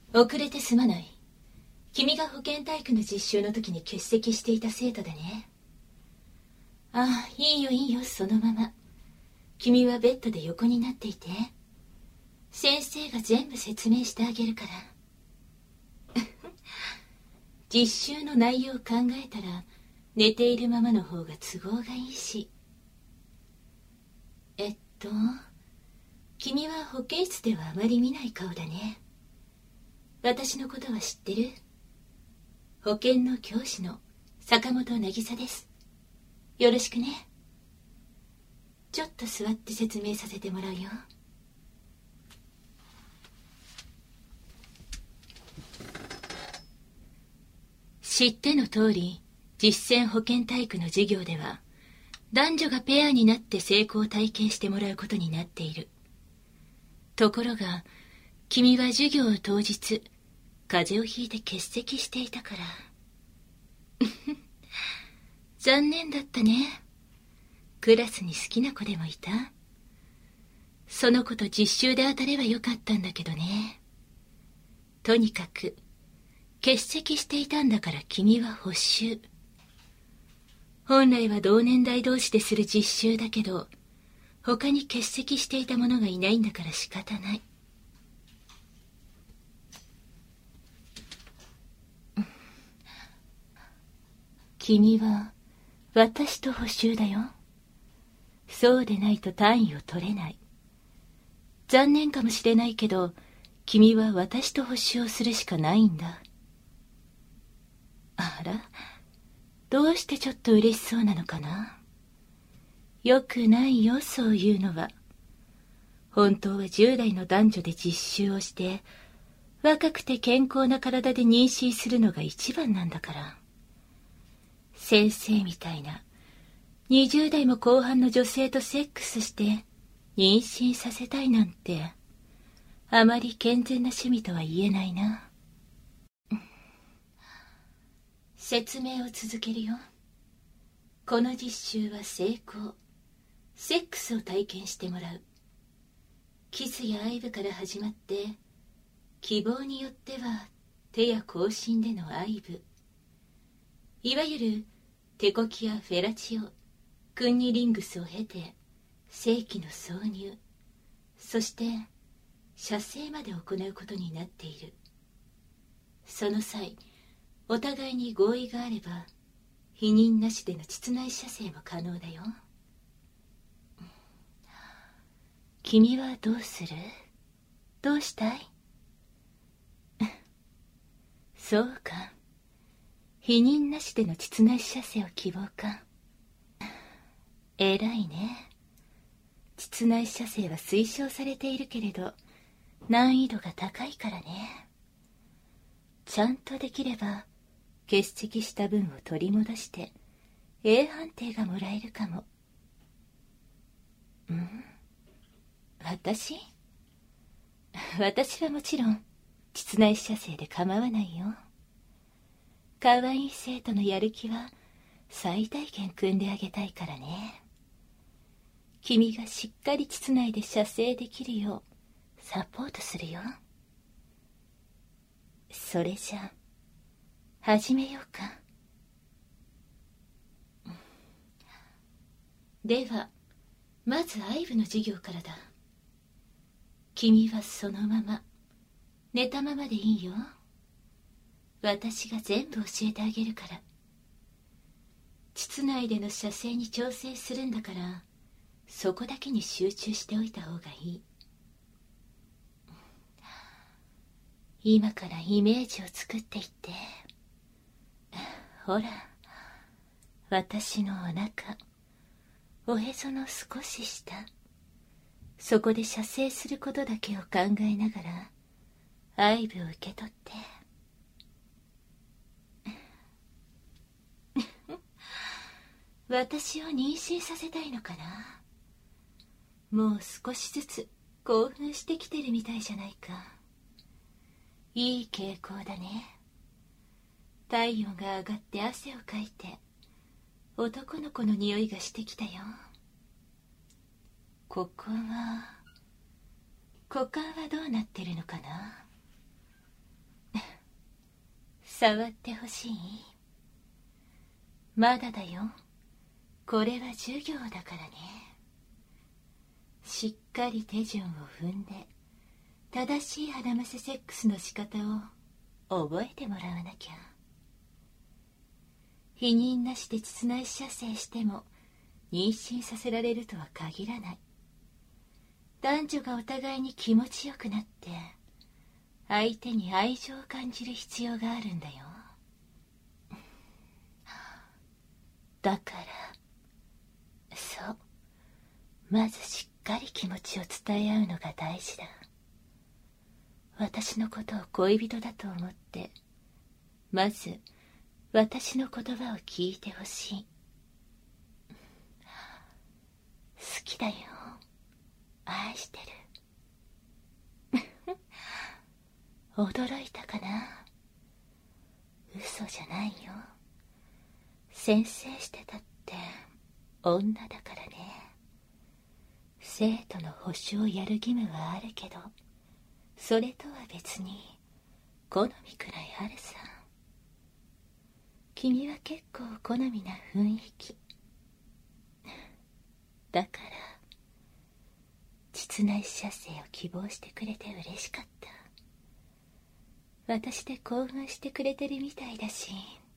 遅れてすまない。君が保健体育の実習の時に欠席していた生徒でね。ああ、いいよいいよ、そのまま。君はベッドで横になっていて。先生が全部説明してあげるから。実習の内容を考えたら、寝ているままの方が都合がいいし。君は保健室ではあまり見ない顔だね。私のことは知ってる？保健の教師の坂本渚です。よろしくね。ちょっと座って説明させてもらうよ。知っての通り、実践保健体育の授業では、男女がペアになって成功を体験してもらうことになっている。ところが、君は授業当日、風邪をひいて欠席していたから。残念だったね。クラスに好きな子でもいた？その子と実習で当たればよかったんだけどね。とにかく、欠席していたんだから君は補習。本来は同年代同士でする実習だけど、他に欠席していた者がいないんだから仕方ない。君は私と補習だよ。そうでないと単位を取れない。残念かもしれないけど、君は私と補習をするしかないんだ。あら、どうしてちょっと嬉しそうなのかな。よくないよ、そういうのは。本当は10代の男女で実習をして、若くて健康な体で妊娠するのが一番なんだから。先生みたいな20代も後半の女性とセックスして妊娠させたいなんて、あまり健全な趣味とは言えないな。説明を続けるよ。この実習は成功、セックスを体験してもらう。キスや愛撫から始まって、希望によっては手や口唇での愛撫、いわゆる手こきやフェラチオ、クンニリングスを経て精気の挿入、そして射精まで行うことになっている。その際、お互いに合意があれば避妊なしでの膣内射精も可能だよ。君はどうする？どうしたい？そうか、避妊なしでの膣内射精を希望か。偉いね。膣内射精は推奨されているけれど、難易度が高いからね。ちゃんとできれば欠席した分を取り戻して A 判定がもらえるかも。私はもちろん膣内射精で構わないよ。可愛い生徒のやる気は最大限組んであげたいからね。君がしっかり膣内で射精できるようサポートするよ。それじゃ始めようか。ではまず愛撫の授業からだ。君はそのまま寝たままでいいよ。私が全部教えてあげるから。膣内での射精に調整するんだから、そこだけに集中しておいた方がいい。今からイメージを作っていって。ほら、私のお腹、おへその少し下、そこで射精することだけを考えながら愛撫を受け取って。私を妊娠させたいのかな。もう少しずつ興奮してきてるみたいじゃないか。いい傾向だね。体温が上がって汗をかいて男の子の匂いがしてきたよ。ここは股間はどうなってるのかな。 触ってほしい？まだだよ。これは授業だからね。しっかり手順を踏んで正しい腹むせセックスの仕方を覚えてもらわなきゃ。避妊なしで膣内射精しても妊娠させられるとは限らない。男女がお互いに気持ちよくなって相手に愛情を感じる必要があるんだよ。だからそう、まずしっかり気持ちを伝え合うのが大事だ。私のことを恋人だと思ってまず私の言葉を聞いてほしい。好きだよ、愛してる驚いたかな。嘘じゃないよ。宣誓してたって女だからね。生徒の保守をやる義務はあるけど、それとは別に好みくらいあるさ。君は結構好みな雰囲気だから、膣内射精を希望してくれて嬉しかった。私で興奮してくれてるみたいだし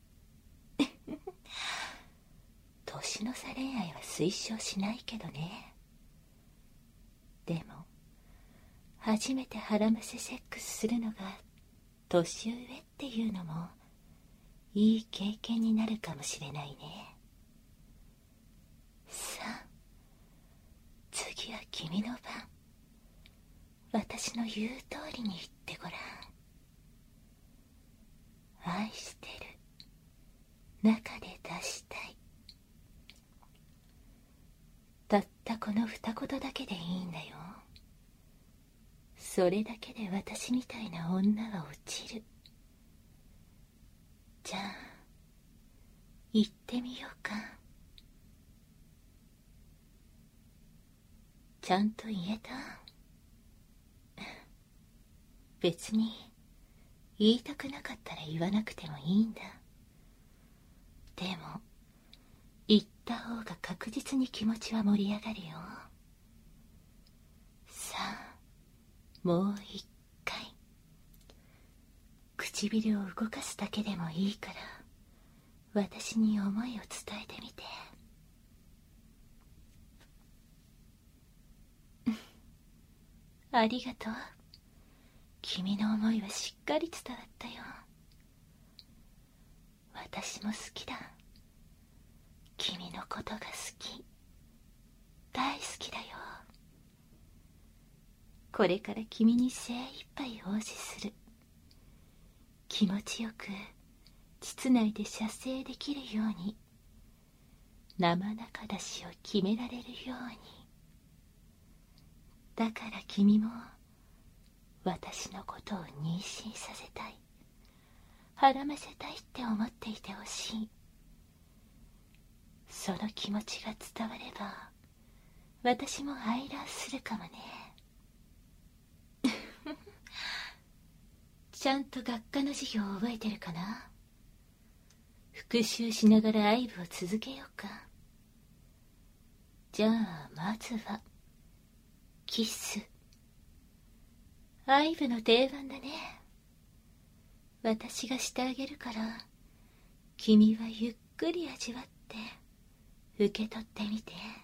年の差恋愛は推奨しないけどね。でも初めて腹むせセックスするのが年上っていうのもいい経験になるかもしれないね。さあ、次は君の番。私の言う通りに言ってごらん。愛してる、中で出したい。たったこの二言だけでいいんだよ。それだけで私みたいな女は落ちる。じゃあ言ってみようか。ちゃんと言えた？別に言いたくなかったら言わなくてもいいんだ。でも言った方が確実に気持ちは盛り上がるよ。さあ、もう一回。唇を動かすだけでもいいから私に思いを伝えてみて。ありがとう。君の思いはしっかり伝わったよ。私も好きだ。君のことが好き。大好きだよ。これから君に精一杯奉仕する。気持ちよく膣内で射精できるように、生中出しを決められるように。だから君も私のことを妊娠させたい、腹めせたいって思っていてほしい。その気持ちが伝われば私も愛卵するかもねちゃんと学科の授業を覚えてるかな？復習しながら愛撫を続けようか。じゃあまずはキス。愛撫の定番だね。私がしてあげるから君はゆっくり味わって受け取ってみて。